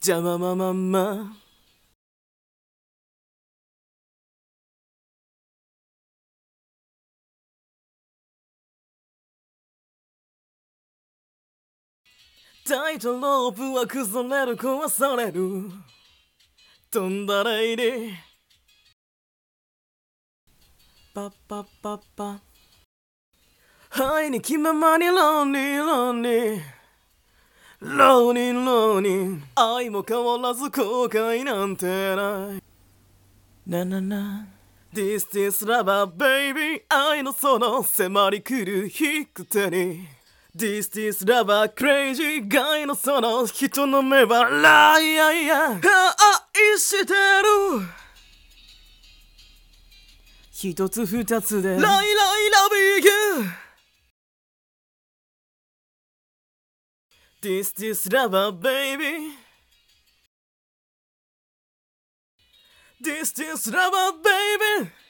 じゃまままんまタイトロープは崩れる壊される飛んだレイディパッパッパッパ愛に気ままにロンリーロンリーローニンローニン愛も変わらず後悔なんてないななな This is lover baby 愛のその迫り来る引く手に This is lover crazy 愛のその人の目はライアイア愛してる一つ二つでライライラビーグ This is lover baby This is lover baby